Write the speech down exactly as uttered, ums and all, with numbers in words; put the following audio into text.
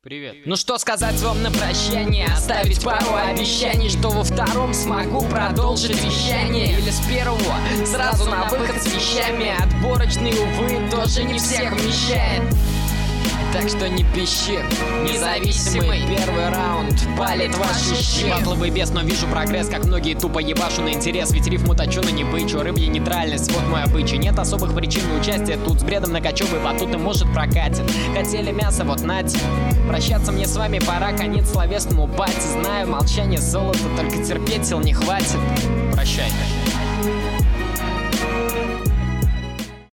Привет. Ну что сказать вам на прощание? Оставить пару обещаний, что во втором смогу продолжить вещание. Или с первого сразу на выход с вещами. Отборочный, увы, тоже не всех вмещает. Так что не пищи, независимый первый раунд палит ваши щи. Батловый бес, но вижу прогресс, как многие тупо ебашу на интерес. Ведь рифму точу, но не бычу, рыбья нейтральность, вот мой обычай. Нет особых причин на участие тут, с бредом на кочевый батут и может прокатит. Хотели мясо, вот нате. Прощаться мне с вами пора, конец словесному бате. Знаю, молчание золото, только терпеть сил не хватит. Прощай.